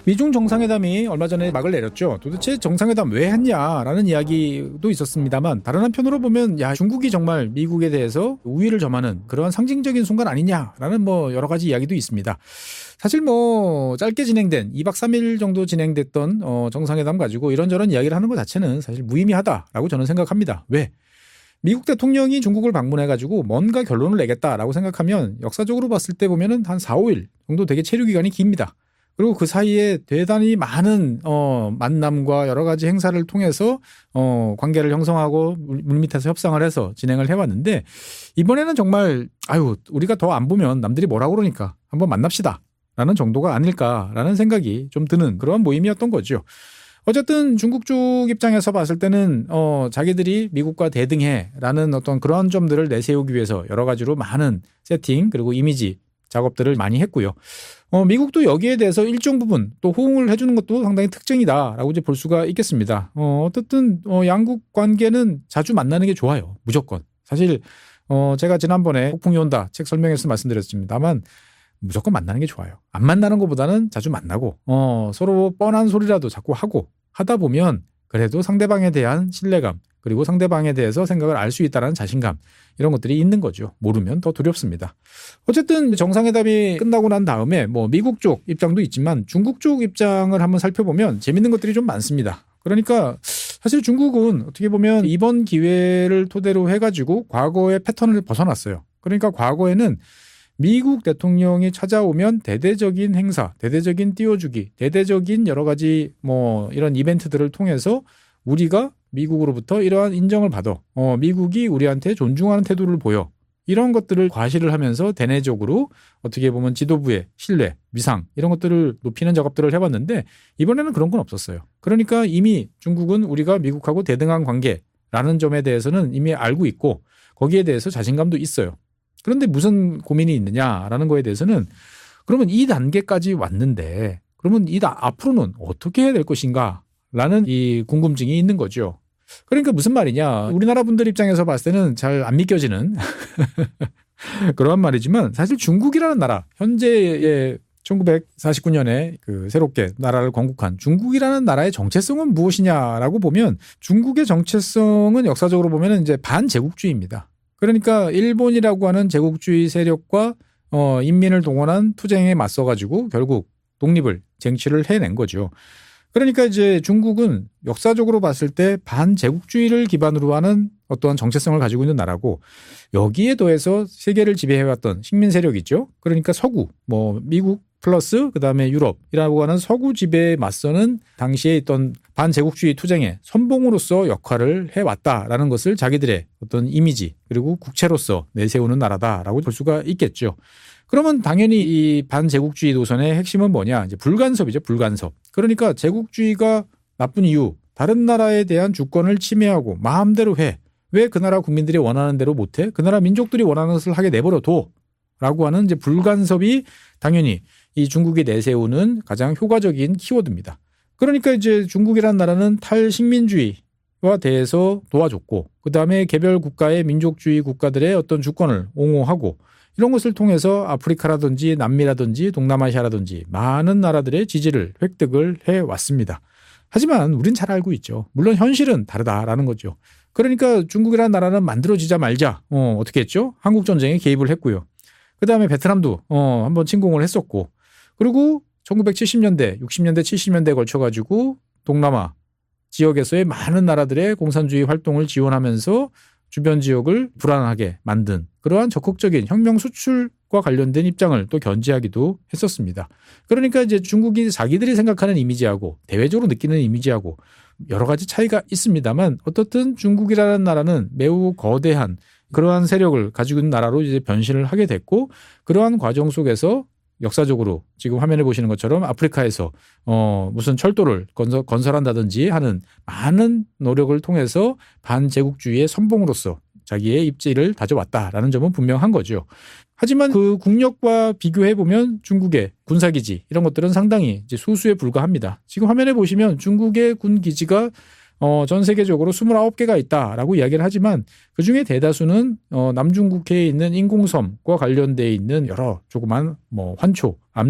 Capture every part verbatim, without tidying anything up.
미중 정상회담이 얼마 전에 막을 내렸죠. 도대체 정상회담 왜 했냐라는 이야기도 있었습니다만 다른 한편으로 보면 야 중국이 정말 미국에 대해서 우위를 점하는 그러한 상징적인 순간 아니냐라는 뭐 여러 가지 이야기도 있습니다. 사실 뭐 짧게 진행된 이박 삼일 정도 진행됐던 어 정상회담 가지고 이런저런 이야기를 하는 것 자체는 사실 무의미하다라고 저는 생각합니다. 왜? 미국 대통령이 중국을 방문해가지고 뭔가 결론을 내겠다라고 생각하면 역사적으로 봤을 때 보면은 한 사, 오일 정도 되게 체류 기간이 깁니다. 그리고 그 사이에 대단히 많은 어 만남과 여러 가지 행사를 통해서 어 관계를 형성하고 물밑에서 협상을 해서 진행을 해왔는데 이번에는 정말 아유 우리가 더 안 보면 남들이 뭐라고 그러니까 한번 만납시다 라는 정도가 아닐까라는 생각이 좀 드는 그런 모임이었던 거죠. 어쨌든 중국 쪽 입장에서 봤을 때는 어 자기들이 미국과 대등해라는 어떤 그런 점들을 내세우기 위해서 여러 가지로 많은 세팅 그리고 이미지 작업들을 많이 했고요. 어, 미국도 여기에 대해서 일정 부분 또 호응을 해주는 것도 상당히 특징이다라고 이제 볼 수가 있겠습니다. 어, 어쨌든 어, 양국 관계는 자주 만나는 게 좋아요. 무조건. 사실 어, 제가 지난번에 폭풍이 온다 책 설명에서 말씀드렸습니다만 무조건 만나는 게 좋아요. 안 만나는 것보다는 자주 만나고 어, 서로 뻔한 소리라도 자꾸 하고 하다 보면 그래도 상대방에 대한 신뢰감 그리고 상대방에 대해서 생각을 알 수 있다는 자신감 이런 것들이 있는 거죠. 모르면 더 두렵습니다. 어쨌든 정상회담이 끝나고 난 다음에 뭐 미국 쪽 입장도 있지만 중국 쪽 입장을 한번 살펴보면 재밌는 것들이 좀 많습니다. 그러니까 사실 중국은 어떻게 보면 이번 기회를 토대로 해가지고 과거의 패턴을 벗어났어요. 그러니까 과거에는 미국 대통령이 찾아오면 대대적인 행사, 대대적인 띄워주기, 대대적인 여러 가지 뭐 이런 이벤트들을 통해서 우리가 미국으로부터 이러한 인정을 받아 어, 미국이 우리한테 존중하는 태도를 보여 이런 것들을 과시를 하면서 대내적으로 어떻게 보면 지도부의 신뢰, 위상 이런 것들을 높이는 작업들을 해봤는데 이번에는 그런 건 없었어요. 그러니까 이미 중국은 우리가 미국하고 대등한 관계라는 점에 대해서는 이미 알고 있고 거기에 대해서 자신감도 있어요. 그런데 무슨 고민이 있느냐라는 거에 대해서는 그러면 이 단계까지 왔는데 그러면 이 앞으로는 어떻게 해야 될 것인가 라는 이 궁금증이 있는 거죠. 그러니까 무슨 말이냐. 우리나라 분들 입장에서 봤을 때는 잘 안 믿겨지는 그런 말이지만 사실 중국이라는 나라, 현재의 천구백사십구 년에 그 새롭게 나라를 건국한 중국이라는 나라의 정체성은 무엇이냐라고 보면 중국의 정체성은 역사적으로 보면 이제 반제국주의입니다. 그러니까 일본이라고 하는 제국주의 세력과 어, 인민을 동원한 투쟁에 맞서가지고 결국 독립을 쟁취를 해낸 거죠. 그러니까 이제 중국은 역사적으로 봤을 때 반제국주의를 기반으로 하는 어떠한 정체성을 가지고 있는 나라고 여기에 더해서 세계를 지배해왔던 식민 세력이죠. 그러니까 서구, 뭐 미국 플러스 그다음에 유럽이라고 하는 서구 지배에 맞서는 당시에 있던 반제국주의 투쟁의 선봉으로서 역할을 해왔다라는 것을 자기들의 어떤 이미지 그리고 국채로서 내세우는 나라다라고 볼 수가 있겠죠. 그러면 당연히 이 반제국주의 노선의 핵심은 뭐냐? 이제 불간섭이죠. 불간섭. 그러니까 제국주의가 나쁜 이유, 다른 나라에 대한 주권을 침해하고 마음대로 해. 왜 그 나라 국민들이 원하는 대로 못해? 그 나라 민족들이 원하는 것을 하게 내버려둬. 라고 하는 이제 불간섭이 당연히 이 중국이 내세우는 가장 효과적인 키워드입니다. 그러니까 이제 중국이라는 나라는 탈식민주의와 대해서 도와줬고, 그 다음에 개별 국가의 민족주의 국가들의 어떤 주권을 옹호하고, 이런 것을 통해서 아프리카라든지 남미라든지 동남아시아라든지 많은 나라들의 지지를 획득을 해왔습니다. 하지만 우린 잘 알고 있죠. 물론 현실은 다르다라는 거죠. 그러니까 중국이라는 나라는 만들어지자 말자 어, 어떻게 했죠? 한국전쟁에 개입을 했고요. 그다음에 베트남도 어, 한번 침공을 했었고 그리고 천구백칠십 년대, 육십 년대, 칠십 년대에 걸쳐가지고 동남아 지역에서의 많은 나라들의 공산주의 활동을 지원하면서 주변 지역을 불안하게 만든 그러한 적극적인 혁명 수출과 관련된 입장을 또 견지하기도 했었습니다. 그러니까 이제 중국이 자기들이 생각하는 이미지하고 대외적으로 느끼는 이미지하고 여러 가지 차이가 있습니다만 어떻든 중국이라는 나라는 매우 거대한 그러한 세력을 가지고 있는 나라로 이제 변신을 하게 됐고 그러한 과정 속에서 역사적으로 지금 화면에 보시는 것처럼 아프리카에서 어 무슨 철도를 건설, 건설한다든지 하는 많은 노력을 통해서 반제국주의의 선봉으로서 자기의 입지를 다져왔다라는 점은 분명한 거죠. 하지만 그 국력과 비교해보면 중국의 군사기지 이런 것들은 상당히 이제 소수에 불과합니다. 지금 화면에 보시면 중국의 군기지가 어, 전 세계적으로 스물아홉 개가 있다라고 이야기를 하지만 그중에 대다수는 어, 남중국해에 있는 인공섬과 관련되어 있는 여러 조그만 뭐 환초, 암초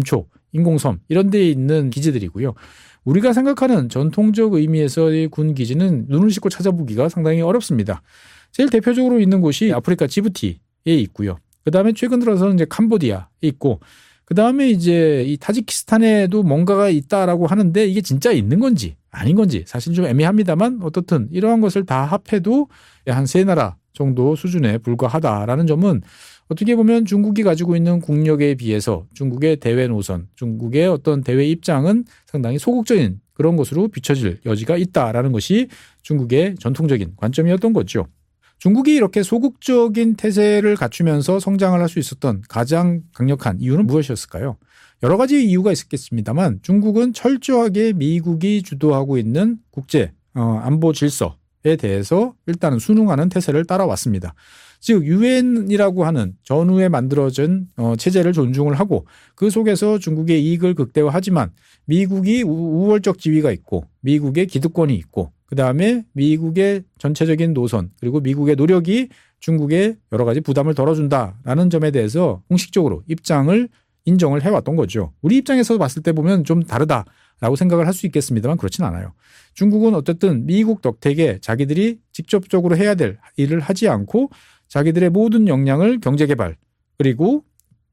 인공섬 이런 데에 있는 기지들이고요. 우리가 생각하는 전통적 의미에서의 군 기지는 눈을 씻고 찾아보기가 상당히 어렵습니다. 제일 대표적으로 있는 곳이 아프리카 지부티에 있고요. 그 다음에 최근 들어서는 이제 캄보디아에 있고, 그 다음에 이제 이 타지키스탄에도 뭔가가 있다라고 하는데 이게 진짜 있는 건지 아닌 건지 사실 좀 애매합니다만 어떻든 이러한 것을 다 합해도 한 세 나라 정도 수준에 불과하다라는 점은 어떻게 보면 중국이 가지고 있는 국력에 비해서 중국의 대외 노선, 중국의 어떤 대외 입장은 상당히 소극적인 그런 것으로 비춰질 여지가 있다라는 것이 중국의 전통적인 관점이었던 거죠. 중국이 이렇게 소극적인 태세를 갖추면서 성장을 할 수 있었던 가장 강력한 이유는 무엇이었을까요? 여러 가지 이유가 있었겠습니다만 중국은 철저하게 미국이 주도하고 있는 국제 어, 안보 질서에 대해서 일단은 순응하는 태세를 따라왔습니다. 즉 유엔이라고 하는 전후에 만들어진 어, 체제를 존중을 하고 그 속에서 중국의 이익을 극대화하지만 미국이 우월적 지위가 있고 미국의 기득권이 있고 그 다음에 미국의 전체적인 노선 그리고 미국의 노력이 중국에 여러 가지 부담을 덜어준다라는 점에 대해서 공식적으로 입장을 인정을 해왔던 거죠. 우리 입장에서 봤을 때 보면 좀 다르다라고 생각을 할 수 있겠습니다만 그렇진 않아요. 중국은 어쨌든 미국 덕택에 자기들이 직접적으로 해야 될 일을 하지 않고 자기들의 모든 역량을 경제개발 그리고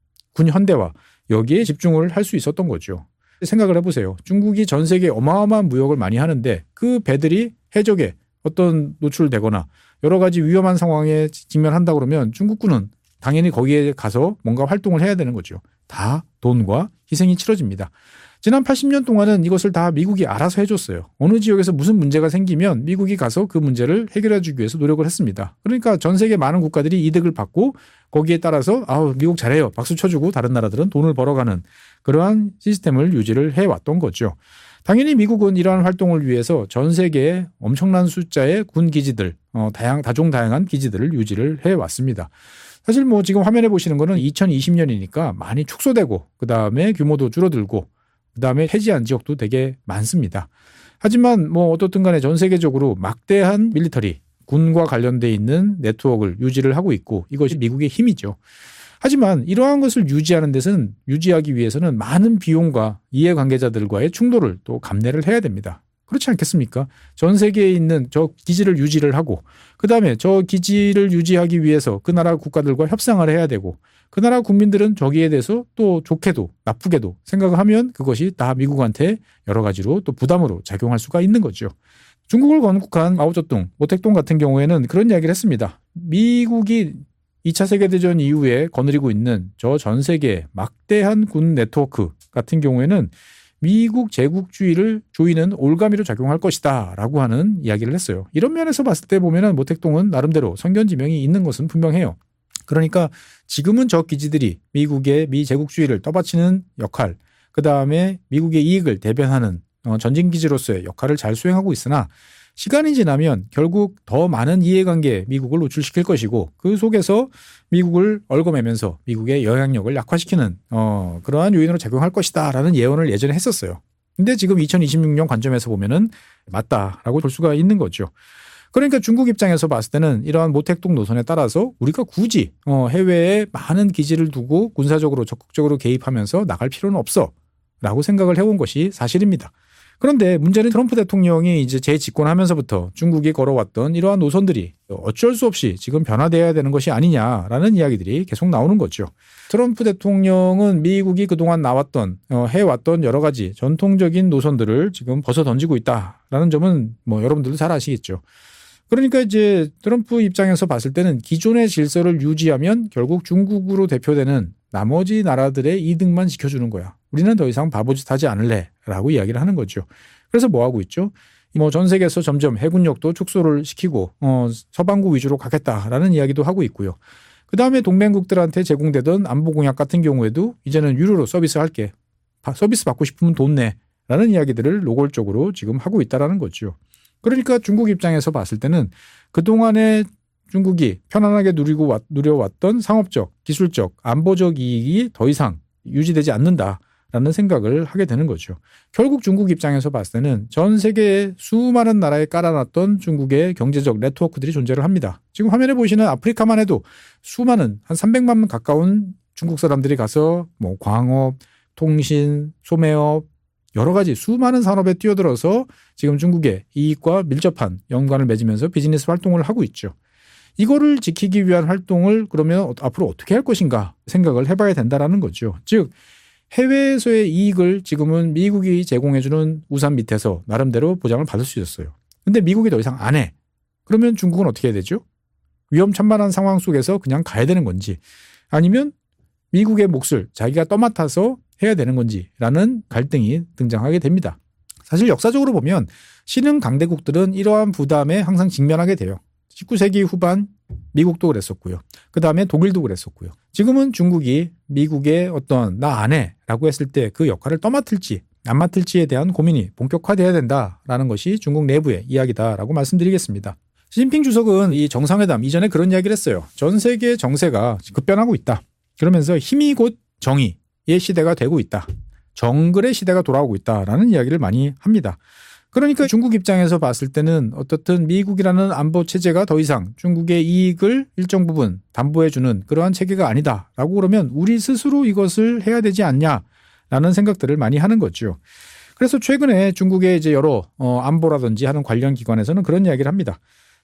군 현대화 여기에 집중을 할 수 있었던 거죠. 생각을 해보세요. 중국이 전 세계에 어마어마한 무역을 많이 하는데 그 배들이 해적에 어떤 노출되거나 여러 가지 위험한 상황에 직면한다 그러면 중국군은 당연히 거기에 가서 뭔가 활동을 해야 되는 거죠. 다 돈과 희생이 치러집니다. 지난 팔십 년 동안은 이것을 다 미국이 알아서 해줬어요. 어느 지역에서 무슨 문제가 생기면 미국이 가서 그 문제를 해결해 주기 위해서 노력을 했습니다. 그러니까 전 세계 많은 국가들이 이득을 받고 거기에 따라서 아우 미국 잘해요 박수 쳐주고 다른 나라들은 돈을 벌어가는 그러한 시스템을 유지를 해왔던 거죠. 당연히 미국은 이러한 활동을 위해서 전 세계에 엄청난 숫자의 군 기지들, 어, 다양, 다종다양한 기지들을 유지를 해왔습니다. 사실 뭐 지금 화면에 보시는 거는 이천이십 년이니까 많이 축소되고 그 다음에 규모도 줄어들고 그 다음에 폐지한 지역도 되게 많습니다. 하지만 뭐 어떻든 간에 전 세계적으로 막대한 밀리터리, 군과 관련돼 있는 네트워크를 유지를 하고 있고 이것이 미국의 힘이죠. 하지만 이러한 것을 유지하는 데서는 유지하기 위해서는 많은 비용과 이해관계자들과의 충돌을 또 감내를 해야 됩니다. 그렇지 않겠습니까? 전 세계에 있는 저 기지를 유지를 하고 그다음에 저 기지를 유지하기 위해서 그 나라 국가들과 협상을 해야 되고 그 나라 국민들은 저기에 대해서 또 좋게도 나쁘게도 생각을 하면 그것이 다 미국한테 여러 가지로 또 부담으로 작용할 수가 있는 거죠. 중국을 건국한 마오쩌둥, 모택동 같은 경우에는 그런 이야기를 했습니다. 미국이 이 차 세계대전 이후에 거느리고 있는 저 전 세계 막대한 군 네트워크 같은 경우에는 미국 제국주의를 조이는 올가미로 작용할 것이다 라고 하는 이야기를 했어요. 이런 면에서 봤을 때 보면 모택동은 나름대로 선견지명이 있는 것은 분명해요. 그러니까 지금은 저 기지들이 미국의 미제국주의를 떠받치는 역할, 그 다음에 미국의 이익을 대변하는 전쟁기지로서의 역할을 잘 수행하고 있으나 시간이 지나면 결국 더 많은 이해관계에 미국을 노출시킬 것이고 그 속에서 미국을 얽어매면서 미국의 영향력을 약화시키는 어, 그러한 요인으로 작용할 것이다 라는 예언을 예전에 했었어요. 근데 지금 이천이십육 년 관점에서 보면은 맞다라고 볼 수가 있는 거죠. 그러니까 중국 입장에서 봤을 때는 이러한 모택동 노선에 따라서 우리가 굳이 어, 해외에 많은 기지를 두고 군사적으로 적극적으로 개입하면서 나갈 필요는 없어 라고 생각을 해온 것이 사실입니다. 그런데 문제는 트럼프 대통령이 이제 재집권하면서부터 중국이 걸어왔던 이러한 노선들이 어쩔 수 없이 지금 변화되어야 되는 것이 아니냐라는 이야기들이 계속 나오는 거죠. 트럼프 대통령은 미국이 그동안 나왔던 어, 해왔던 여러 가지 전통적인 노선들을 지금 벗어 던지고 있다라는 점은 뭐 여러분들도 잘 아시겠죠. 그러니까 이제 트럼프 입장에서 봤을 때는 기존의 질서를 유지하면 결국 중국으로 대표되는 나머지 나라들의 이득만 지켜주는 거야. 우리는 더 이상 바보짓 하지 않을래 라고 이야기를 하는 거죠. 그래서 뭐 하고 있죠? 뭐 전 세계에서 점점 해군력도 축소를 시키고 어, 서방구 위주로 가겠다라는 이야기도 하고 있고요. 그다음에 동맹국들한테 제공되던 안보공약 같은 경우에도 이제는 유료로 서비스할게. 서비스 받고 싶으면 돈 내. 라는 이야기들을 노골적으로 지금 하고 있다는 거죠. 그러니까 중국 입장에서 봤을 때는 그동안에 중국이 편안하게 누리고 왔, 누려왔던 상업적, 기술적, 안보적 이익이 더 이상 유지되지 않는다라는 생각을 하게 되는 거죠. 결국 중국 입장에서 봤을 때는 전 세계의 수많은 나라에 깔아놨던 중국의 경제적 네트워크들이 존재를 합니다. 지금 화면에 보시는 아프리카만 해도 수많은 한 삼백만 명 가까운 중국 사람들이 가서 뭐 광업, 통신, 소매업, 여러 가지 수많은 산업에 뛰어들어서 지금 중국의 이익과 밀접한 연관을 맺으면서 비즈니스 활동을 하고 있죠. 이거를 지키기 위한 활동을 그러면 앞으로 어떻게 할 것인가 생각을 해봐야 된다라는 거죠. 즉 해외에서의 이익을 지금은 미국이 제공해주는 우산 밑에서 나름대로 보장을 받을 수 있었어요. 근데 미국이 더 이상 안 해. 그러면 중국은 어떻게 해야 되죠? 위험천만한 상황 속에서 그냥 가야 되는 건지 아니면 미국의 몫을 자기가 떠맡아서 해야 되는 건지라는 갈등이 등장하게 됩니다. 사실 역사적으로 보면 신흥 강대국들은 이러한 부담에 항상 직면하게 돼요. 십구 세기 후반 미국도 그랬었고요. 그 다음에 독일도 그랬었고요. 지금은 중국이 미국의 어떤 나 안 해 라고 했을 때 그 역할을 떠맡을지 안 맡을지에 대한 고민이 본격화돼야 된다라는 것이 중국 내부의 이야기다라고 말씀드리겠습니다. 시진핑 주석은 이 정상회담 이전에 그런 이야기를 했어요. 전 세계 정세가 급변하고 있다. 그러면서 힘이 곧 정의의 시대가 되고 있다. 정글의 시대가 돌아오고 있다라는 이야기를 많이 합니다. 그러니까 중국 입장에서 봤을 때는 어떻든 미국이라는 안보 체제가 더 이상 중국의 이익을 일정 부분 담보해주는 그러한 체계가 아니다라고 그러면 우리 스스로 이것을 해야 되지 않냐라는 생각들을 많이 하는 거죠. 그래서 최근에 중국의 이제 여러 어, 안보라든지 하는 관련 기관에서는 그런 이야기를 합니다.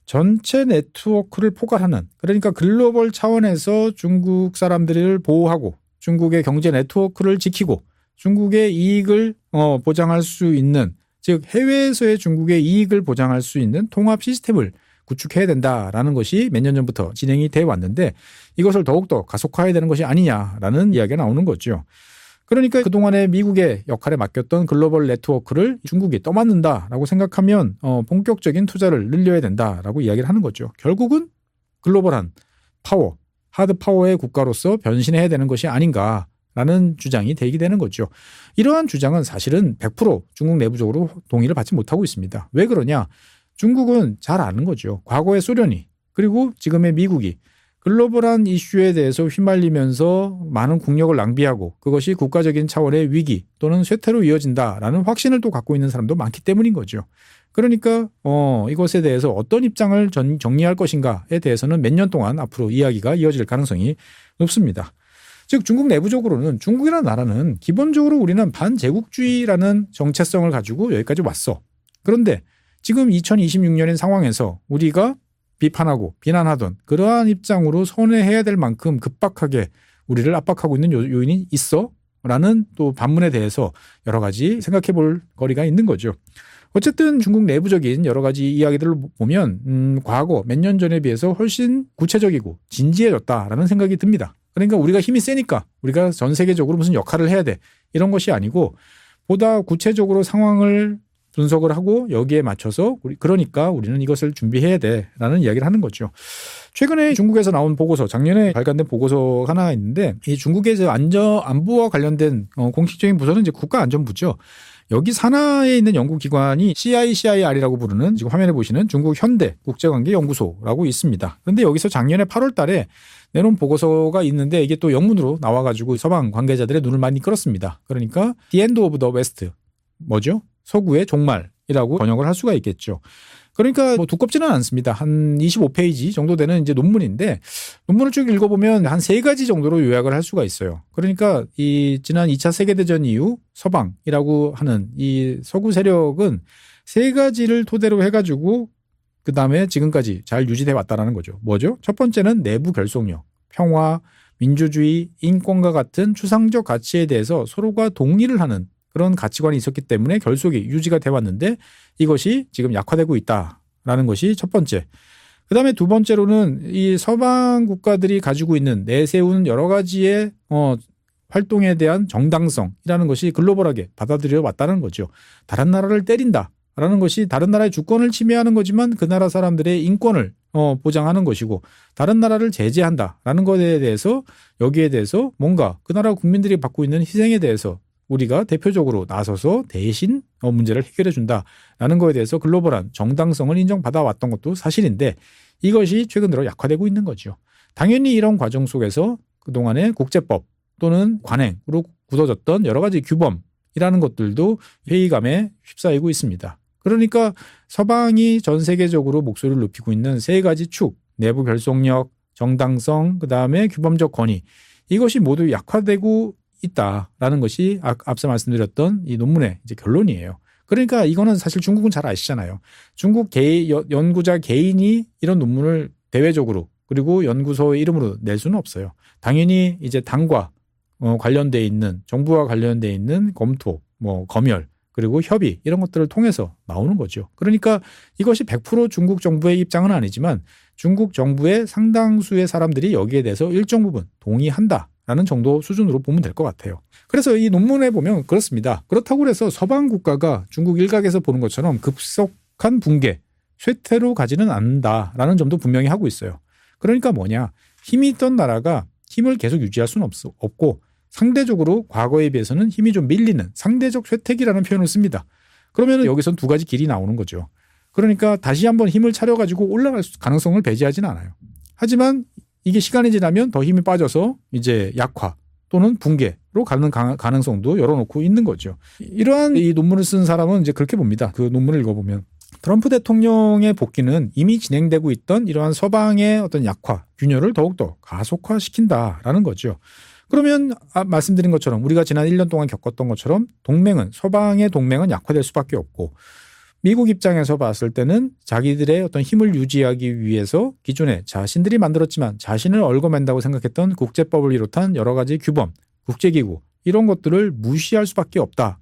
전체 네트워크를 포괄하는 그러니까 글로벌 차원에서 중국 사람들을 보호하고 중국의 경제 네트워크를 지키고 중국의 이익을 어, 보장할 수 있는 즉 해외에서의 중국의 이익을 보장할 수 있는 통합 시스템을 구축해야 된다라는 것이 몇 년 전부터 진행이 돼 왔는데 이것을 더욱더 가속화해야 되는 것이 아니냐라는 이야기가 나오는 거죠. 그러니까 그동안에 미국의 역할에 맡겼던 글로벌 네트워크를 중국이 떠맡는다라고 생각하면 어, 본격적인 투자를 늘려야 된다라고 이야기를 하는 거죠. 결국은 글로벌한 파워, 하드 파워의 국가로서 변신해야 되는 것이 아닌가라는 주장이 제기되는 거죠. 이러한 주장은 사실은 백 퍼센트 중국 내부적으로 동의를 받지 못하고 있습니다. 왜 그러냐? 중국은 잘 아는 거죠. 과거의 소련이 그리고 지금의 미국이 글로벌한 이슈에 대해서 휘말리면서 많은 국력을 낭비하고 그것이 국가적인 차원의 위기 또는 쇠퇴로 이어진다라는 확신을 또 갖고 있는 사람도 많기 때문인 거죠. 그러니까 어, 이것에 대해서 어떤 입장을 전, 정리할 것인가에 대해서는 몇 년 동안 앞으로 이야기가 이어질 가능성이 높습니다. 즉 중국 내부적으로는 중국이라는 나라는 기본적으로 우리는 반제국주의라는 정체성을 가지고 여기까지 왔어. 그런데 지금 이천이십육 년인 상황에서 우리가 비판하고 비난하던 그러한 입장으로 선회해야 될 만큼 급박하게 우리를 압박하고 있는 요인이 있어? 라는 또 반문에 대해서 여러 가지 생각해 볼 거리가 있는 거죠. 어쨌든 중국 내부적인 여러 가지 이야기들을 보면 음, 과거 몇 년 전에 비해서 훨씬 구체적이고 진지해졌다라는 생각이 듭니다. 그러니까 우리가 힘이 세니까 우리가 전 세계적으로 무슨 역할을 해야 돼 이런 것이 아니고 보다 구체적으로 상황을 분석을 하고 여기에 맞춰서 우리 그러니까 우리는 이것을 준비해야 돼라는 이야기를 하는 거죠. 최근에 중국에서 나온 보고서, 작년에 발간된 보고서 하나 있는데 이 중국의 안전 안보와 관련된 어, 공식적인 부서는 이제 국가안전부죠. 여기 산하에 있는 연구기관이 씨아이씨아이알이라고 부르는 지금 화면에 보시는 중국 현대 국제관계연구소라고 있습니다. 그런데 여기서 작년에 팔월 달에 내놓은 보고서가 있는데 이게 또 영문으로 나와가지고 서방 관계자들의 눈을 많이 끌었습니다. 그러니까 The End of the West 뭐죠? 서구의 종말이라고 번역을 할 수가 있겠죠. 그러니까 뭐 두껍지는 않습니다. 한 이십오 페이지 정도 되는 이제 논문인데 논문을 쭉 읽어보면 한 세 가지 정도로 요약을 할 수가 있어요. 그러니까 이 지난 이 차 세계대전 이후 서방이라고 하는 이 서구 세력은 세 가지를 토대로 해가지고 그 다음에 지금까지 잘 유지돼 왔다라는 거죠. 뭐죠? 첫 번째는 내부 결속력, 평화, 민주주의, 인권과 같은 추상적 가치에 대해서 서로가 동의를 하는 그런 가치관이 있었기 때문에 결속이 유지가 돼 왔는데 이것이 지금 약화되고 있다라는 것이 첫 번째. 그다음에 두 번째로는 이 서방 국가들이 가지고 있는 내세운 여러 가지의 어, 활동에 대한 정당성이라는 것이 글로벌하게 받아들여 왔다는 거죠. 다른 나라를 때린다라는 것이 다른 나라의 주권을 침해하는 거지만 그 나라 사람들의 인권을 어, 보장하는 것이고 다른 나라를 제재한다라는 것에 대해서 여기에 대해서 뭔가 그 나라 국민들이 받고 있는 희생에 대해서 우리가 대표적으로 나서서 대신 문제를 해결해 준다라는 거에 대해서 글로벌한 정당성을 인정받아왔던 것도 사실인데 이것이 최근 들어 약화되고 있는 거죠. 당연히 이런 과정 속에서 그동안의 국제법 또는 관행으로 굳어졌던 여러 가지 규범이라는 것들도 회의감에 휩싸이고 있습니다. 그러니까 서방이 전 세계적으로 목소리를 높이고 있는 세 가지 축, 내부 결속력, 정당성, 그다음에 규범적 권위 이것이 모두 약화되고 있다라는 것이 앞서 말씀드렸던 이 논문의 이제 결론이에요. 그러니까 이거는 사실 중국은 잘 아시잖아요. 중국 개, 연구자 개인이 이런 논문을 대외적으로 그리고 연구소의 이름으로 낼 수는 없어요. 당연히 이제 당과 어, 관련돼 있는 정부와 관련돼 있는 검토, 뭐 검열 그리고 협의 이런 것들을 통해서 나오는 거죠. 그러니까 이것이 백 퍼센트 중국 정부의 입장은 아니지만 중국 정부의 상당수의 사람들이 여기에 대해서 일정 부분 동의한다라는 정도 수준으로 보면 될 것 같아요. 그래서 이 논문에 보면 그렇습니다. 그렇다고 해서 서방 국가가 중국 일각에서 보는 것처럼 급속한 붕괴, 쇠퇴로 가지는 않는다라는 점도 분명히 하고 있어요. 그러니까 뭐냐. 힘이 있던 나라가 힘을 계속 유지할 수는 없, 없고 상대적으로 과거에 비해서는 힘이 좀 밀리는 상대적 쇠퇴기라는 표현을 씁니다. 그러면 여기선 두 가지 길이 나오는 거죠. 그러니까 다시 한번 힘을 차려가지고 올라갈 가능성을 배제하지는 않아요. 하지만 이게 시간이 지나면 더 힘이 빠져서 이제 약화 또는 붕괴로 가는 가능성도 열어놓고 있는 거죠. 이러한 이 논문을 쓴 사람은 이제 그렇게 봅니다. 그 논문을 읽어보면 트럼프 대통령의 복귀는 이미 진행되고 있던 이러한 서방의 어떤 약화, 균열을 더욱더 가속화시킨다라는 거죠. 그러면 아, 말씀드린 것처럼 우리가 지난 일 년 동안 겪었던 것처럼 동맹은 서방의 동맹은 약화될 수밖에 없고 미국 입장에서 봤을 때는 자기들의 어떤 힘을 유지하기 위해서 기존에 자신들이 만들었지만 자신을 얽어맨다고 생각했던 국제법을 비롯한 여러 가지 규범, 국제기구 이런 것들을 무시할 수밖에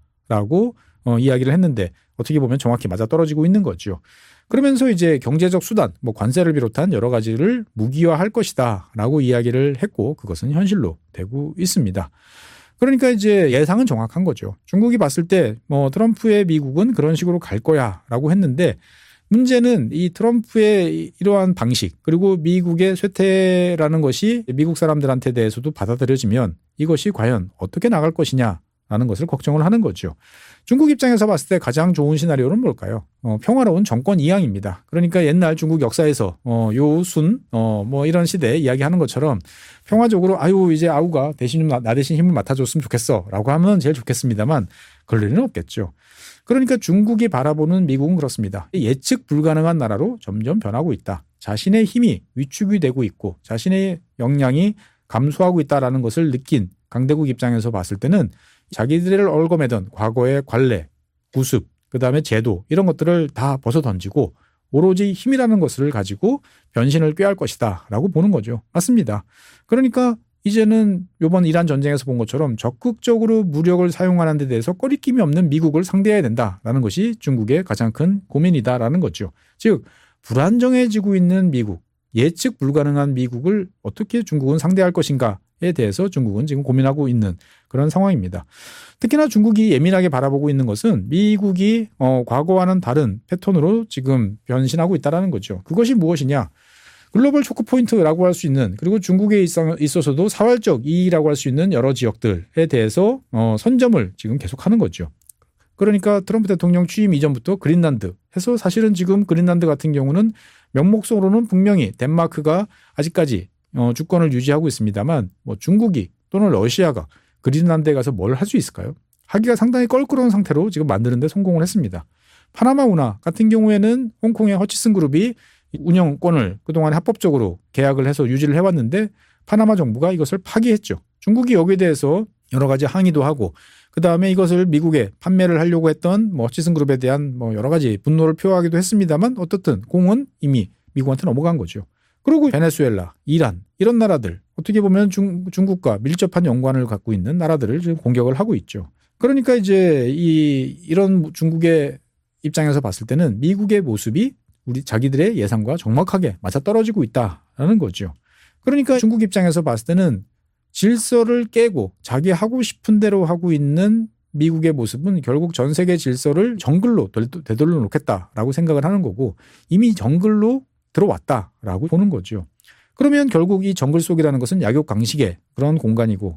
없다라고 어, 이야기를 했는데 어떻게 보면 정확히 맞아떨어지고 있는 거죠. 그러면서 이제 경제적 수단, 뭐 관세를 비롯한 여러 가지를 무기화할 것이다라고 이야기를 했고 그것은 현실로 되고 있습니다. 그러니까 이제 예상은 정확한 거죠. 중국이 봤을 때 뭐 트럼프의 미국은 그런 식으로 갈 거야라고 했는데 문제는 이 트럼프의 이러한 방식 그리고 미국의 쇠퇴라는 것이 미국 사람들한테 대해서도 받아들여지면 이것이 과연 어떻게 나갈 것이냐라는 것을 걱정을 하는 거죠. 중국 입장에서 봤을 때 가장 좋은 시나리오는 뭘까요? 어, 평화로운 정권 이양입니다. 그러니까 옛날 중국 역사에서 어, 요순 어, 뭐 이런 시대에 이야기하는 것처럼 평화적으로 아유 이제 아우가 대신 나, 나 대신 힘을 맡아줬으면 좋겠어 라고 하면 제일 좋겠습니다만 그럴 일은 없겠죠. 그러니까 중국이 바라보는 미국은 그렇습니다. 예측 불가능한 나라로 점점 변하고 있다. 자신의 힘이 위축이 되고 있고 자신의 역량이 감소하고 있다는 것을 느낀 강대국 입장에서 봤을 때는 자기들을 얽어매던 과거의 관례, 구습, 그다음에 제도 이런 것들을 다 벗어던지고 오로지 힘이라는 것을 가지고 변신을 꾀할 것이다 라고 보는 거죠. 맞습니다. 그러니까 이제는 이번 이란 전쟁에서 본 것처럼 적극적으로 무력을 사용하는 데 대해서 꺼리낌이 없는 미국을 상대해야 된다라는 것이 중국의 가장 큰 고민이다라는 거죠. 즉 불안정해지고 있는 미국, 예측 불가능한 미국을 어떻게 중국은 상대할 것인가에 대해서 중국은 지금 고민하고 있는 그런 상황입니다. 특히나 중국이 예민하게 바라보고 있는 것은 미국이 어, 과거와는 다른 패턴으로 지금 변신하고 있다는 거죠. 그것이 무엇이냐? 글로벌 초크포인트라고 할 수 있는 그리고 중국에 있어서도 사활적 이의라고 할 수 있는 여러 지역들에 대해서 어, 선점을 지금 계속하는 거죠. 그러니까 트럼프 대통령 취임 이전부터 그린란드 해서 사실은 지금 그린란드 같은 경우는 명목적으로는 분명히 덴마크가 아직까지 어, 주권을 유지하고 있습니다만 뭐 중국이 또는 러시아가 그린란드에 가서 뭘 할 수 있을까요? 하기가 상당히 껄끄러운 상태로 지금 만드는데 성공을 했습니다. 파나마 운하 같은 경우에는 홍콩의 허치슨 그룹이 운영권을 그동안 합법적으로 계약을 해서 유지를 해왔는데 파나마 정부가 이것을 파기했죠. 중국이 여기에 대해서 여러 가지 항의도 하고 그다음에 이것을 미국에 판매를 하려고 했던 뭐 허치슨 그룹에 대한 뭐 여러 가지 분노를 표하기도 했습니다만 어떻든 공은 이미 미국한테 넘어간 거죠. 그리고 베네수엘라, 이란 이런 나라들 어떻게 보면 중, 중국과 밀접한 연관을 갖고 있는 나라들을 지금 공격을 하고 있죠. 그러니까 이제 이 이런 중국의 입장에서 봤을 때는 미국의 모습이 우리 자기들의 예상과 정확하게 맞아떨어지고 있다라는 거죠. 그러니까 중국 입장에서 봤을 때는 질서를 깨고 자기 하고 싶은 대로 하고 있는 미국의 모습은 결국 전 세계 질서를 정글로 되돌려 놓겠다라고 생각을 하는 거고 이미 정글로 들어왔다라고 보는 거죠. 그러면 결국 이 정글 속이라는 것은 약육강식의 그런 공간이고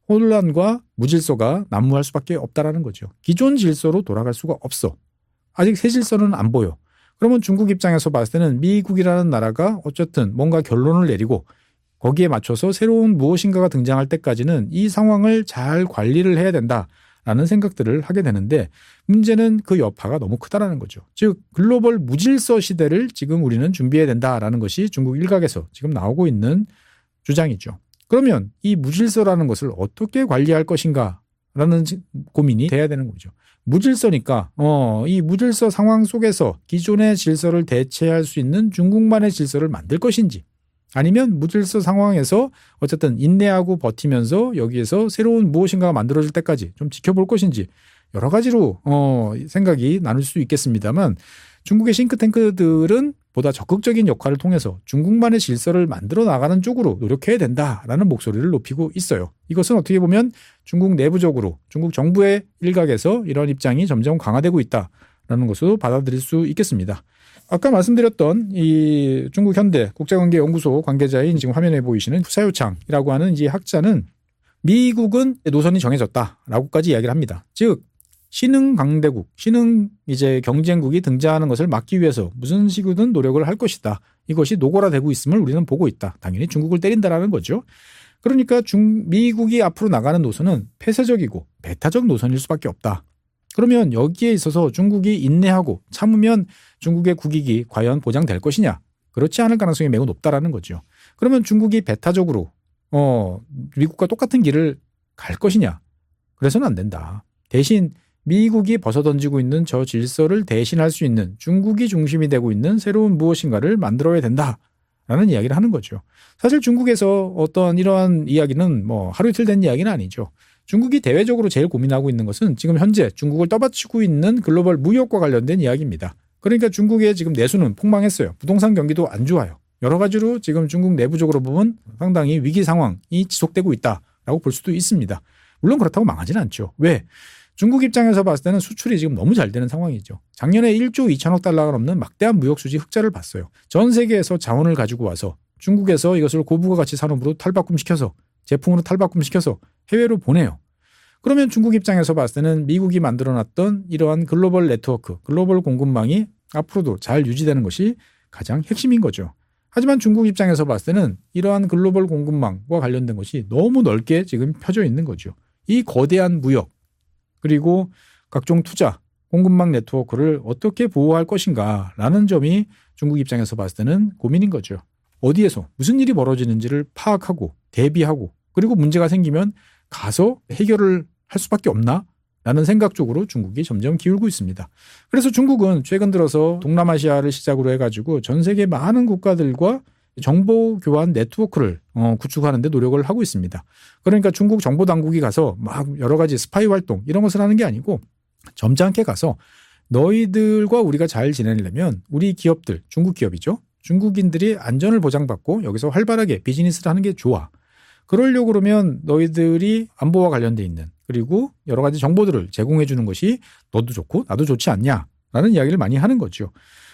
혼란과 무질서가 난무할 수밖에 없다라는 거죠. 기존 질서로 돌아갈 수가 없어. 아직 새 질서는 안 보여. 그러면 중국 입장에서 봤을 때는 미국이라는 나라가 어쨌든 뭔가 결론을 내리고 거기에 맞춰서 새로운 무엇인가가 등장할 때까지는 이 상황을 잘 관리를 해야 된다라는 생각들을 하게 되는데 문제는 그 여파가 너무 크다라는 거죠. 즉 글로벌 무질서 시대를 지금 우리는 준비해야 된다라는 것이 중국 일각에서 지금 나오고 있는 주장이죠. 그러면 이 무질서라는 것을 어떻게 관리할 것인가 라는 고민이 돼야 되는 거죠. 무질서니까 어, 이 무질서 상황 속에서 기존의 질서를 대체할 수 있는 중국만의 질서를 만들 것인지, 아니면 무질서 상황에서 어쨌든 인내하고 버티면서 여기에서 새로운 무엇인가가 만들어질 때까지 좀 지켜볼 것인지, 여러 가지로 어, 생각이 나눌 수 있겠습니다만, 중국의 싱크탱크들은 보다 적극적인 역할을 통해서 중국만의 질서를 만들어 나가는 쪽으로 노력해야 된다라는 목소리를 높이고 있어요. 이것은 어떻게 보면 중국 내부적으로 중국 정부의 일각에서 이런 입장이 점점 강화되고 있다라는 것으로 받아들일 수 있겠습니다. 아까 말씀드렸던 이 중국 현대 국제관계연구소 관계자인 지금 화면에 보이시는 푸사요창이라고 하는 이 학자는 미국은 노선이 정해졌다라고까지 이야기를 합니다. 즉 신흥 강대국, 신흥 이제 경쟁국이 등장하는 것을 막기 위해서 무슨 식으로든 노력을 할 것이다. 이것이 노골화되고 있음을 우리는 보고 있다. 당연히 중국을 때린다라는 거죠. 그러니까 중, 미국이 앞으로 나가는 노선은 폐쇄적이고 배타적 노선일 수밖에 없다. 그러면 여기에 있어서 중국이 인내하고 참으면 중국의 국익이 과연 보장될 것이냐? 그렇지 않을 가능성이 매우 높다라는 거죠. 그러면 중국이 배타적으로 어, 미국과 똑같은 길을 갈 것이냐? 그래서는 안 된다. 대신 미국이 벗어던지고 있는 저 질서를 대신할 수 있는, 중국이 중심이 되고 있는 새로운 무엇인가를 만들어야 된다라는 이야기를 하는 거죠. 사실 중국에서 어떤 이러한 이야기는 뭐 하루 이틀 된 이야기는 아니죠. 중국이 대외적으로 제일 고민하고 있는 것은 지금 현재 중국을 떠받치고 있는 글로벌 무역과 관련된 이야기입니다. 그러니까 중국의 지금 내수는 폭망했어요. 부동산 경기도 안 좋아요. 여러 가지로 지금 중국 내부적으로 보면 상당히 위기 상황이 지속되고 있다라고 볼 수도 있습니다. 물론 그렇다고 망하지는 않죠. 왜? 중국 입장에서 봤을 때는 수출이 지금 너무 잘 되는 상황이죠. 작년에 일조 이천억 달러가 넘는 막대한 무역수지 흑자를 봤어요. 전 세계에서 자원을 가지고 와서 중국에서 이것을 고부가가치 산업으로 탈바꿈시켜서, 제품으로 탈바꿈시켜서 해외로 보내요. 그러면 중국 입장에서 봤을 때는 미국이 만들어놨던 이러한 글로벌 네트워크, 글로벌 공급망이 앞으로도 잘 유지되는 것이 가장 핵심인 거죠. 하지만 중국 입장에서 봤을 때는 이러한 글로벌 공급망과 관련된 것이 너무 넓게 지금 펴져 있는 거죠. 이 거대한 무역, 그리고 각종 투자, 공급망 네트워크를 어떻게 보호할 것인가라는 점이 중국 입장에서 봤을 때는 고민인 거죠. 어디에서 무슨 일이 벌어지는지를 파악하고 대비하고, 그리고 문제가 생기면 가서 해결을 할 수밖에 없나? 라는 생각 쪽으로 중국이 점점 기울고 있습니다. 그래서 중국은 최근 들어서 동남아시아를 시작으로 해가지고 전 세계 많은 국가들과 정보 교환 네트워크를 어, 구축하는 데 노력을 하고 있습니다. 그러니까 중국 정보 당국이 가서 막 여러 가지 스파이 활동 이런 것을 하는 게 아니고 점잖게 가서 너희들과 우리가 잘 지내려면 우리 기업들, 중국 기업이죠. 중국인들이 안전을 보장받고 여기서 활발하게 비즈니스를 하는 게 좋아. 그러려고 그러면 너희들이 안보와 관련돼 있는, 그리고 여러 가지 정보들을 제공해 주는 것이 너도 좋고 나도 좋지 않냐라는 이야기를 많이 하는 거죠.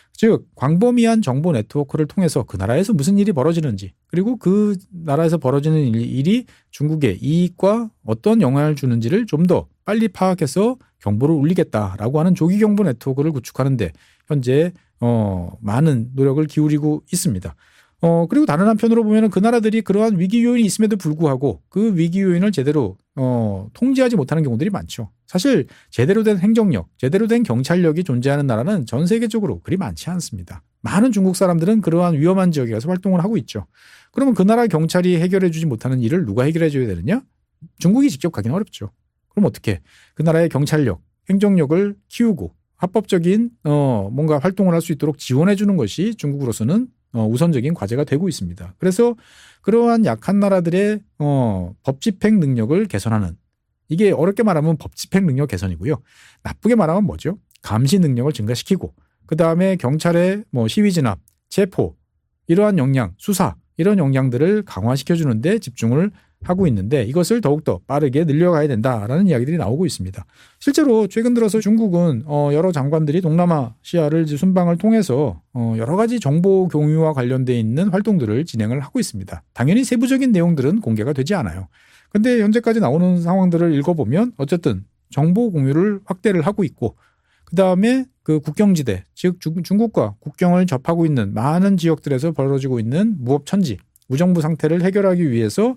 즉 광범위한 정보 네트워크를 통해서 그 나라에서 무슨 일이 벌어지는지, 그리고 그 나라에서 벌어지는 일이 중국의 이익과 어떤 영향을 주는지를 좀 더 빨리 파악해서 경보를 울리겠다라고 하는 조기 경보 네트워크를 구축하는데 현재 어, 많은 노력을 기울이고 있습니다. 어, 그리고 다른 한편으로 보면은 그 나라들이 그러한 위기 요인이 있음에도 불구하고 그 위기 요인을 제대로 어, 통제하지 못하는 경우들이 많죠. 사실 제대로 된 행정력, 제대로 된 경찰력이 존재하는 나라는 전 세계적으로 그리 많지 않습니다. 많은 중국 사람들은 그러한 위험한 지역에 가서 활동을 하고 있죠. 그러면 그 나라 경찰이 해결해 주지 못하는 일을 누가 해결해 줘야 되느냐? 중국이 직접 가기는 어렵죠. 그럼 어떻게? 그 나라의 경찰력, 행정력을 키우고 합법적인 어, 뭔가 활동을 할 수 있도록 지원해 주는 것이 중국으로서는 어, 우선적인 과제가 되고 있습니다. 그래서 그러한 약한 나라들의 어, 법 집행 능력을 개선하는, 이게 어렵게 말하면 법 집행 능력 개선이고요. 나쁘게 말하면 뭐죠? 감시 능력을 증가시키고, 그 다음에 경찰의 뭐 시위 진압, 체포, 이러한 역량, 수사, 이런 역량들을 강화시켜주는 데 집중을 하고 있는데 이것을 더욱더 빠르게 늘려가야 된다라는 이야기들이 나오고 있습니다. 실제로 최근 들어서 중국은 여러 장관들이 동남아시아를 순방을 통해서 여러 가지 정보 공유와 관련돼 있는 활동들을 진행을 하고 있습니다. 당연히 세부적인 내용들은 공개가 되지 않아요. 근데 현재까지 나오는 상황들을 읽어보면 어쨌든 정보 공유를 확대를 하고 있고, 그 다음에 그 국경지대, 즉 중국과 국경을 접하고 있는 많은 지역들에서 벌어지고 있는 무법천지, 무정부 상태를 해결하기 위해서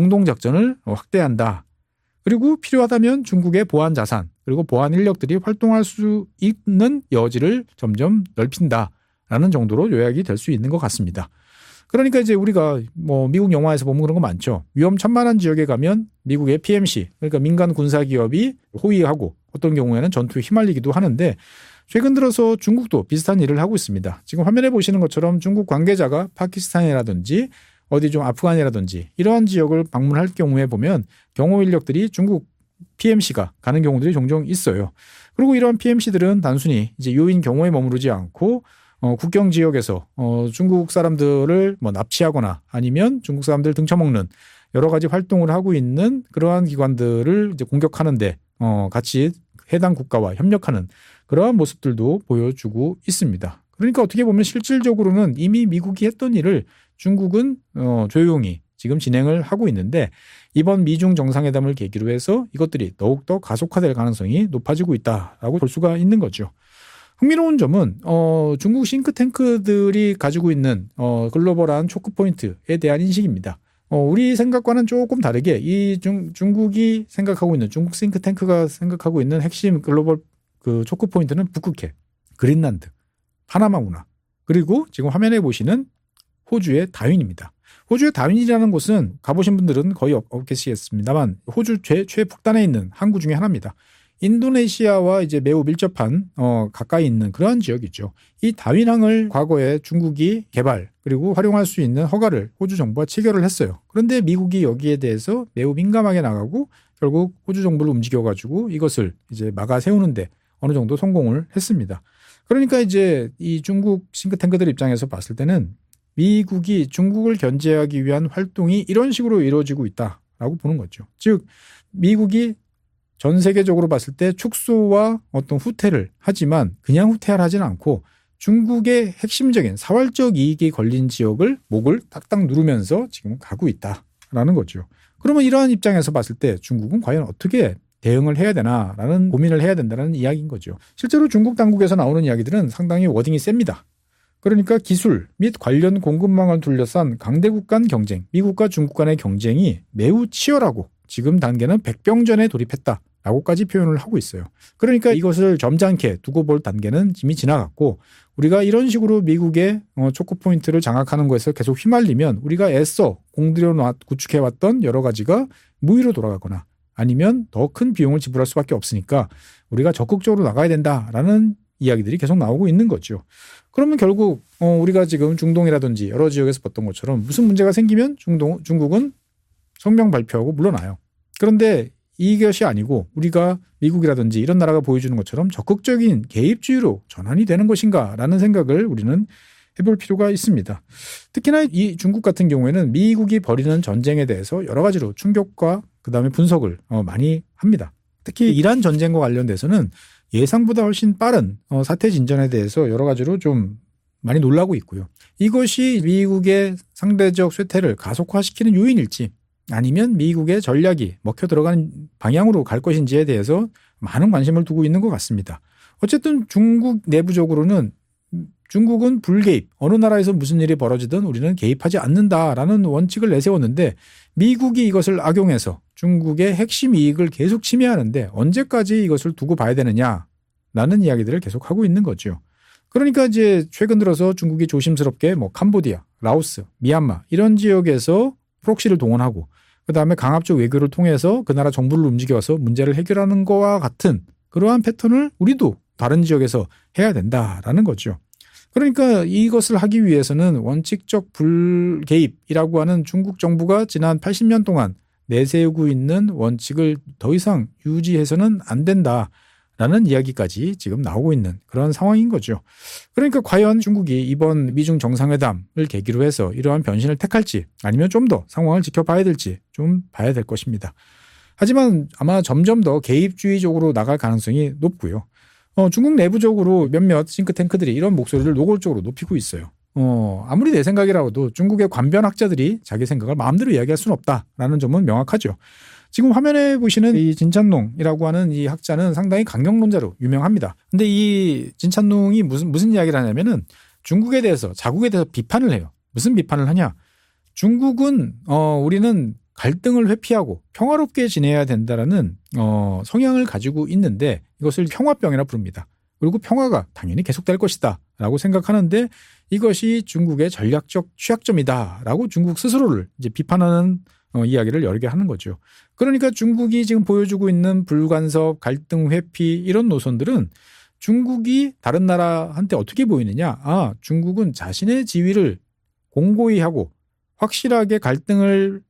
공동작전을 확대한다. 그리고 필요하다면 중국의 보안 자산, 그리고 보안 인력들이 활동할 수 있는 여지를 점점 넓힌다라는 정도로 요약이 될 수 있는 것 같습니다. 그러니까 이제 우리가 뭐 미국 영화에서 보면 그런 거 많죠. 위험천만한 지역에 가면 미국의 피엠씨, 그러니까 민간 군사 기업이 호위하고 어떤 경우에는 전투에 휘말리기도 하는데 최근 들어서 중국도 비슷한 일을 하고 있습니다. 지금 화면에 보시는 것처럼 중국 관계자가 파키스탄이라든지 어디 좀 아프간이라든지 이러한 지역을 방문할 경우에 보면 경호 인력들이 중국 피엠씨가 가는 경우들이 종종 있어요. 그리고 이러한 피엠씨들은 단순히 이제 요인 경호에 머무르지 않고 어, 국경 지역에서 어, 중국 사람들을 뭐 납치하거나 아니면 중국 사람들 등쳐먹는 여러 가지 활동을 하고 있는 그러한 기관들을 이제 공격하는데 어, 같이 해당 국가와 협력하는 그러한 모습들도 보여주고 있습니다. 그러니까 어떻게 보면 실질적으로는 이미 미국이 했던 일을 중국은 어, 조용히 지금 진행을 하고 있는데 이번 미중 정상회담을 계기로 해서 이것들이 더욱더 가속화될 가능성이 높아지고 있다라고 볼 수가 있는 거죠. 흥미로운 점은 어, 중국 싱크탱크들이 가지고 있는 어, 글로벌한 초크포인트에 대한 인식입니다. 어, 우리 생각과는 조금 다르게 이 중, 중국이 생각하고 있는 중국 싱크탱크가 생각하고 있는 핵심 글로벌 그 초크포인트는 북극해, 그린란드, 파나마 운하 그리고 지금 화면에 보시는 호주의 다윈입니다. 호주의 다윈이라는 곳은 가보신 분들은 거의 없, 없겠습니다만 호주 최, 최북단에 있는 항구 중에 하나입니다. 인도네시아와 이제 매우 밀접한 어, 가까이 있는 그러한 지역이죠. 이 다윈항을 과거에 중국이 개발 그리고 활용할 수 있는 허가를 호주 정부가 체결을 했어요. 그런데 미국이 여기에 대해서 매우 민감하게 나가고 결국 호주 정부를 움직여가지고 이것을 이제 막아 세우는데 어느 정도 성공을 했습니다. 그러니까 이제 이 중국 싱크탱크들 입장에서 봤을 때는 미국이 중국을 견제하기 위한 활동이 이런 식으로 이루어지고 있다라고 보는 거죠. 즉 미국이 전 세계적으로 봤을 때 축소와 어떤 후퇴를 하지만 그냥 후퇴를 하지는 않고 중국의 핵심적인 사활적 이익이 걸린 지역을 목을 딱딱 누르면서 지금 가고 있다라는 거죠. 그러면 이러한 입장에서 봤을 때 중국은 과연 어떻게 대응을 해야 되나라는 고민을 해야 된다는 이야기인 거죠. 실제로 중국 당국에서 나오는 이야기들은 상당히 워딩이 셉니다. 그러니까 기술 및 관련 공급망을 둘러싼 강대국 간 경쟁, 미국과 중국 간의 경쟁이 매우 치열하고 지금 단계는 백병전에 돌입했다라고까지 표현을 하고 있어요. 그러니까 이것을 점잖게 두고 볼 단계는 이미 지나갔고 우리가 이런 식으로 미국의 초코포인트를 장악하는 것에서 계속 휘말리면 우리가 애써 공들여 구축해왔던 여러 가지가 무위로 돌아가거나 아니면 더 큰 비용을 지불할 수밖에 없으니까 우리가 적극적으로 나가야 된다라는 이야기들이 계속 나오고 있는 거죠. 그러면 결국 우리가 지금 중동이라든지 여러 지역에서 봤던 것처럼 무슨 문제가 생기면 중동, 중국은 성명 발표하고 물러나요. 그런데 이것이 아니고 우리가 미국이라든지 이런 나라가 보여주는 것처럼 적극적인 개입주의로 전환이 되는 것인가라는 생각을 우리는 해볼 필요가 있습니다. 특히나 이 중국 같은 경우에는 미국이 벌이는 전쟁에 대해서 여러 가지로 충격과 그다음에 분석을 많이 합니다. 특히 이란 전쟁과 관련돼서는 예상보다 훨씬 빠른 사태 진전에 대해서 여러 가지로 좀 많이 놀라고 있고요. 이것이 미국의 상대적 쇠퇴를 가속화시키는 요인일지 아니면 미국의 전략이 먹혀 들어가는 방향으로 갈 것인지에 대해서 많은 관심을 두고 있는 것 같습니다. 어쨌든 중국 내부적으로는 중국은 불개입, 어느 나라에서 무슨 일이 벌어지든 우리는 개입하지 않는다라는 원칙을 내세웠는데 미국이 이것을 악용해서 중국의 핵심 이익을 계속 침해하는데 언제까지 이것을 두고 봐야 되느냐라는 이야기들을 계속하고 있는 거죠. 그러니까 이제 최근 들어서 중국이 조심스럽게 뭐 캄보디아, 라오스, 미얀마 이런 지역에서 프록시를 동원하고 그다음에 강압적 외교를 통해서 그 나라 정부를 움직여서 문제를 해결하는 거와 같은 그러한 패턴을 우리도 다른 지역에서 해야 된다라는 거죠. 그러니까 이것을 하기 위해서는 원칙적 불개입이라고 하는 중국 정부가 지난 팔십 년 동안 내세우고 있는 원칙을 더 이상 유지해서는 안 된다라는 이야기까지 지금 나오고 있는 그런 상황인 거죠. 그러니까 과연 중국이 이번 미중 정상회담을 계기로 해서 이러한 변신을 택할지 아니면 좀 더 상황을 지켜봐야 될지 좀 봐야 될 것입니다. 하지만 아마 점점 더 개입주의적으로 나갈 가능성이 높고요. 어, 중국 내부적으로 몇몇 싱크탱크들이 이런 목소리를 노골적으로 높이고 있어요. 어, 아무리 내 생각이라도 중국의 관변학자들이 자기 생각을 마음대로 이야기할 수는 없다라는 점은 명확하죠. 지금 화면에 보시는 이 진찬농이라고 하는 이 학자는 상당히 강경론자로 유명합니다. 근데 이 진찬농이 무슨, 무슨 이야기를 하냐면은 중국에 대해서, 자국에 대해서 비판을 해요. 무슨 비판을 하냐? 중국은, 어, 우리는 갈등을 회피하고 평화롭게 지내야 된다라는 어, 성향을 가지고 있는데 이것을 평화병이라 부릅니다. 그리고 평화가 당연히 계속될 것이다 라고 생각하는데 이것이 중국의 전략적 취약점이다 라고 중국 스스로를 이제 비판하는 어, 이야기를 여러 개 하는 거죠. 그러니까 중국이 지금 보여주고 있는 불간섭, 갈등 회피 이런 노선들은 중국이 다른 나라한테 어떻게 보이느냐. 아, 중국은 자신의 지위를 공고히 하고 확실하게 갈등을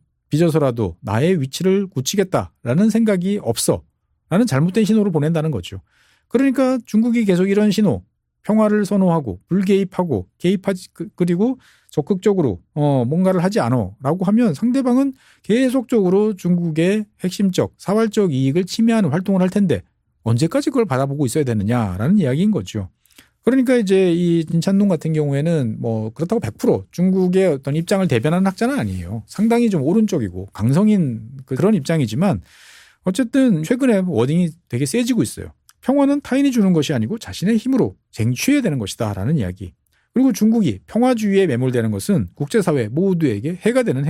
빚어서라도 나의 위치를 굳히겠다라는 생각이 없어 라는 잘못된 신호를 보낸다는 거죠. 그러니까 중국이 계속 이런 신호, 평화를 선호하고 불개입하고 개입하지 그리고 적극적으로 어 뭔가를 하지 않아라고 하면 상대방은 계속적으로 중국의 핵심적 사활적 이익을 침해하는 활동을 할 텐데 언제까지 그걸 받아보고 있어야 되느냐라는 이야기인 거죠. 그러니까 이제 이 진찬동 같은 경우에는 뭐 그렇다고 백 퍼센트 중국의 어떤 입장을 대변하는 학자는 아니에요. 상당히 좀 오른쪽이고 강성인 그런 입장이지만 어쨌든 최근에 워딩이 되게 세지고 있어요. 평화는 타인이 주는 것이 아니고 자신의 힘으로 쟁취해야 되는 것이다라는 이야기. 그리고 중국이 평화주의에 매몰되는 것은 국제사회 모두에게 해가 되는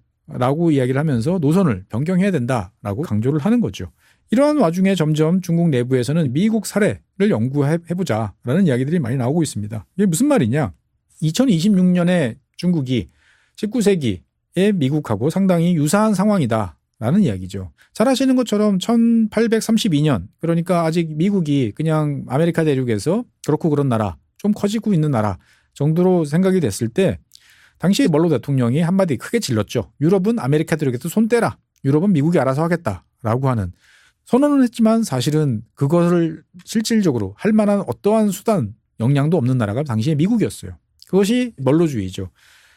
행위다라고 이야기를 하면서 노선을 변경해야 된다라고 강조를 하는 거죠. 이러한 와중에 점점 중국 내부에서는 미국 사례를 연구해보자라는 이야기들이 많이 나오고 있습니다. 이게 무슨 말이냐? 이천이십육 년에 중국이 십구 세기의 미국하고 상당히 유사한 상황이다라는 이야기죠. 잘 아시는 것처럼 천팔백삼십이 년, 그러니까 아직 미국이 그냥 아메리카 대륙에서 그렇고 그런 나라, 좀 커지고 있는 나라 정도로 생각이 됐을 때 당시 멀로 대통령이 한마디 크게 질렀죠. 유럽은 아메리카 대륙에서 손 떼라. 유럽은 미국이 알아서 하겠다라고 하는 선언은 했지만 사실은 그것을 실질적으로 할 만한 어떠한 수단, 역량도 없는 나라가 당시에 미국이었어요. 그것이 멀로주의죠.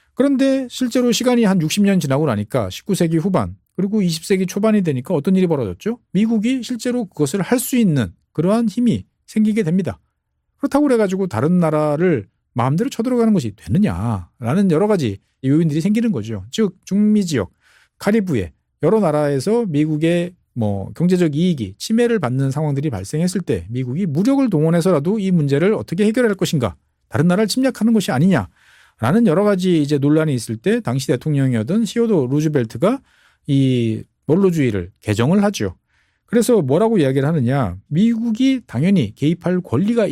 그런데 실제로 시간이 한 육십 년 지나고 나니까 십구 세기 후반 그리고 이십 세기 초반이 되니까 어떤 일이 벌어졌죠? 미국이 실제로 그것을 할 수 있는 그러한 힘이 생기게 됩니다. 그렇다고 그래가지고 다른 나라를 마음대로 쳐들어가는 것이 되느냐라는 여러 가지 요인들이 생기는 거죠. 즉 중미 지역, 카리브해 여러 나라에서 미국의 뭐 경제적 이익이 침해를 받는 상황들이 발생했을 때 미국이 무력을 동원해서라도 이 문제를 어떻게 해결할 것인가, 다른 나라를 침략하는 것이 아니냐라는 여러 가지 이제 논란이 있을 때 당시 대통령이었던 시어도 루즈벨트가 이 멀로주의를 개정을 하죠. 그래서 뭐라고 이야기를 하느냐, 미국이 당연히 개입할 권리가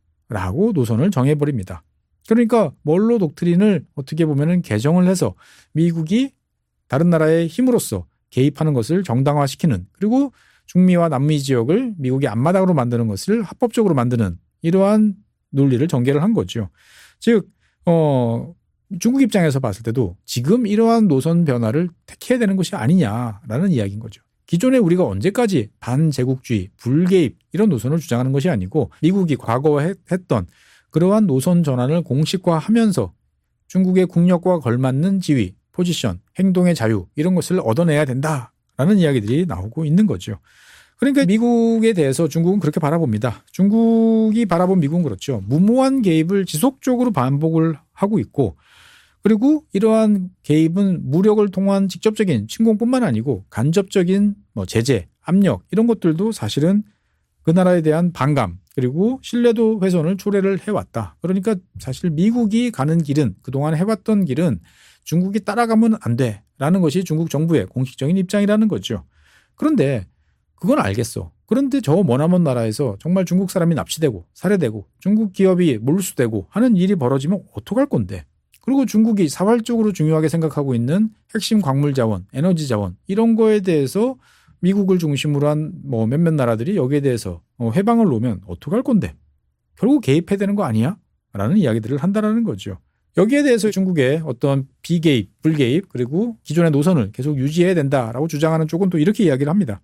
있다라고 노선을 정해버립니다. 그러니까 멀로 독트린을 어떻게 보면은 개정을 해서 미국이 다른 나라의 힘으로써 개입하는 것을 정당화시키는, 그리고 중미와 남미 지역을 미국의 앞마당으로 만드는 것을 합법적으로 만드는 이러한 논리를 전개를 한 거죠. 즉 어, 중국 입장에서 봤을 때도 지금 이러한 노선 변화를 택해야 되는 것이 아니냐라는 이야기인 거죠. 기존에 우리가 언제까지 반제국주의, 불개입 이런 노선을 주장하는 것이 아니고 미국이 과거에 했던 그러한 노선 전환을 공식화하면서 중국의 국력과 걸맞는 지위, 포지션, 행동의 자유 이런 것을 얻어내야 된다라는 이야기들이 나오고 있는 거죠. 그러니까 미국에 대해서 중국은 그렇게 바라봅니다. 중국이 바라본 미국은 그렇죠. 무모한 개입을 지속적으로 반복을 하고 있고, 그리고 이러한 개입은 무력을 통한 직접적인 침공뿐만 아니고 간접적인 뭐 제재, 압력 이런 것들도 사실은 그 나라에 대한 반감 그리고 신뢰도 훼손을 초래를 해왔다. 그러니까 사실 미국이 가는 길은, 그동안 해왔던 길은 중국이 따라가면 안 돼라는 것이 중국 정부의 공식적인 입장이라는 거죠. 그런데 그건 알겠어. 그런데 저 머나먼 나라에서 정말 중국 사람이 납치되고 살해되고 중국 기업이 몰수되고 하는 일이 벌어지면 어떡할 건데. 그리고 중국이 사활적으로 중요하게 생각하고 있는 핵심 광물 자원, 에너지 자원 이런 거에 대해서 미국을 중심으로 한 뭐 몇몇 나라들이 여기에 대해서 회방을 놓으면 어떡할 건데. 결국 개입해야 되는 거 아니야? 라는 이야기들을 한다는 거죠. 여기에 대해서 중국의 어떤 비개입, 불개입 그리고 기존의 노선을 계속 유지해야 된다라고 주장하는 쪽은 또 이렇게 이야기를 합니다.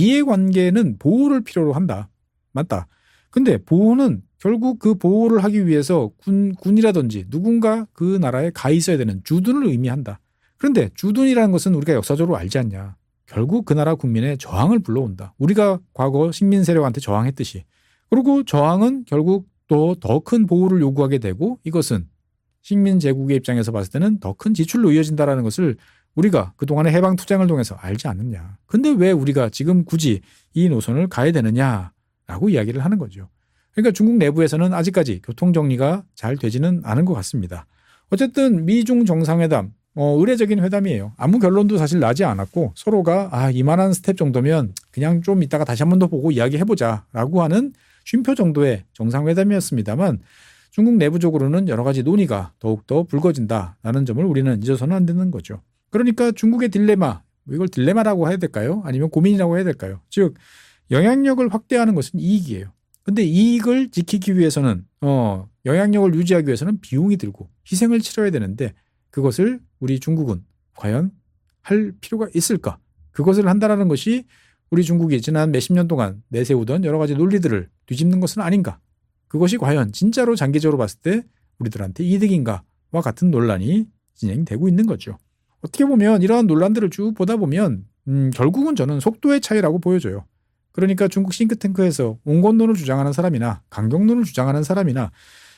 이해관계는 보호를 필요로 한다. 맞다. 근데 보호는 결국 그 보호를 하기 위해서 군, 군이라든지 누군가 그 나라에 가 있어야 되는 주둔을 의미한다. 그런데 주둔이라는 것은 우리가 역사적으로 알지 않냐. 결국 그 나라 국민의 저항을 불러온다. 우리가 과거 식민 세력한테 저항했듯이. 그리고 저항은 결국 또 더 큰 보호를 요구하게 되고, 이것은 식민 제국의 입장에서 봤을 때는 더 큰 지출로 이어진다는 것을 우리가 그동안의 해방 투쟁을 통해서 알지 않느냐. 근데 왜 우리가 지금 굳이 이 노선을 가야 되느냐라고 이야기를 하는 거죠. 그러니까 중국 내부에서는 아직까지 교통정리가 잘 되지는 않은 것 같습니다. 어쨌든 미중 정상회담, 어, 의례적인 회담이에요. 아무 결론도 사실 나지 않았고 서로가 아 이만한 스텝 정도면 그냥 좀 이따가 다시 한 번 더 보고 이야기해보자라고 하는 쉼표 정도의 정상회담이었습니다만 중국 내부적으로는 여러 가지 논의가 더욱더 불거진다라는 점을 우리는 잊어서는 안 되는 거죠. 그러니까 중국의 딜레마, 이걸 딜레마라고 해야 될까요? 아니면 고민이라고 해야 될까요? 즉 영향력을 확대하는 것은 이익이에요. 근데 이익을 지키기 위해서는 어, 영향력을 유지하기 위해서는 비용이 들고 희생을 치러야 되는데 그것을 우리 중국은 과연 할 필요가 있을까? 그것을 한다라는 것이 우리 중국이 지난 몇십 년 동안 내세우던 여러 가지 논리들을 뒤집는 것은 아닌가? 그것이 과연 진짜로 장기적으로 봤을 때 우리들한테 이득인가와 같은 논란이 진행되고 있는 거죠. 어떻게 보면 이러한 논란들을 쭉 보다 보면 음, 결국은 저는 속도의 차이라고 보여져요. 그러니까 중국 싱크탱크에서 온건론을 주장하는 사람이나 강경론을 주장하는 사람이나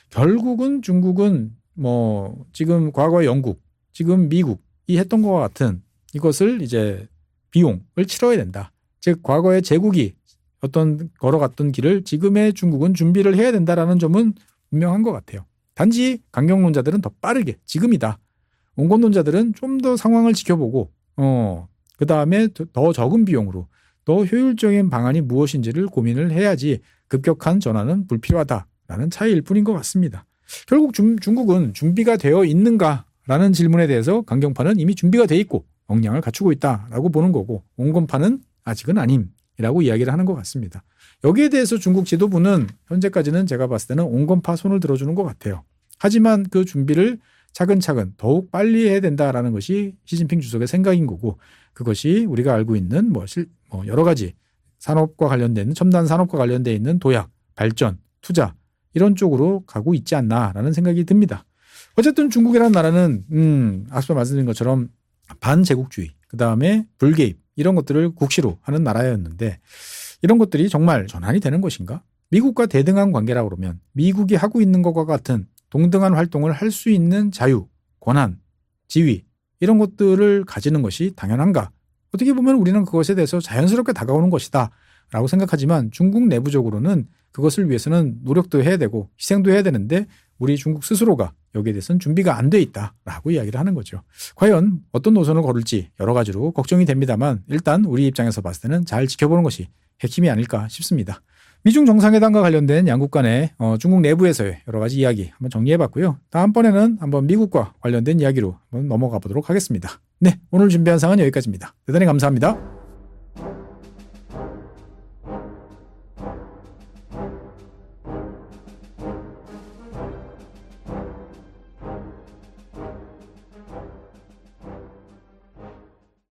결국은 중국은 뭐 지금 과거의 영국, 지금 미국이 했던 것과 같은 이것을 이제 비용을 치러야 된다. 즉 과거의 제국이 어떤 걸어갔던 길을 지금의 중국은 준비를 해야 된다라는 점은 분명한 것 같아요. 단지 강경론자들은 더 빠르게 지금이다. 온건론자들은 좀 더 상황을 지켜보고 어, 그다음에 더 적은 비용으로 더 효율적인 방안이 무엇인지를 고민을 해야지 급격한 전환은 불필요하다라는 차이일 뿐인 것 같습니다. 결국 중, 중국은 준비가 되어 있는가라는 질문에 대해서 강경파는 이미 준비가 돼 있고 역량을 갖추고 있다라고 보는 거고 온건파는 아직은 아님이라고 이야기를 하는 것 같습니다. 여기에 대해서 중국 지도부는 현재까지는 제가 봤을 때는 온건파 손을 들어주는 것 같아요. 하지만 그 준비를 차근차근 더욱 빨리 해야 된다라는 것이 시진핑 주석의 생각인 거고 그것이 우리가 알고 있는 뭐, 실, 뭐 여러 가지 산업과 관련된 첨단 산업과 관련돼 있는 도약, 발전, 투자 이런 쪽으로 가고 있지 않나라는 생각이 듭니다. 어쨌든 중국이라는 나라는 음, 앞서 말씀드린 것처럼 반제국주의, 그다음에 불개입 이런 것들을 국시로 하는 나라였는데 이런 것들이 정말 전환이 되는 것인가? 미국과 대등한 관계라고 그러면 미국이 하고 있는 것과 같은 동등한 활동을 할 수 있는 자유, 권한, 지위 이런 것들을 가지는 것이 당연한가? 어떻게 보면 우리는 그것에 대해서 자연스럽게 다가오는 것이다 라고 생각하지만 중국 내부적으로는 그것을 위해서는 노력도 해야 되고 희생도 해야 되는데 우리 중국 스스로가 여기에 대해서는 준비가 안 돼 있다라고 이야기를 하는 거죠. 과연 어떤 노선을 걸을지 여러 가지로 걱정이 됩니다만 일단 우리 입장에서 봤을 때는 잘 지켜보는 것이 핵심이 아닐까 싶습니다. 미중 정상회담과 관련된 양국 간의 어, 중국 내부에서의 여러 가지 이야기 한번 정리해봤고요. 다음번에는 한번 미국과 관련된 이야기로 한번 넘어가 보도록 하겠습니다. 네, 오늘 준비한 사항은 여기까지입니다. 대단히 감사합니다.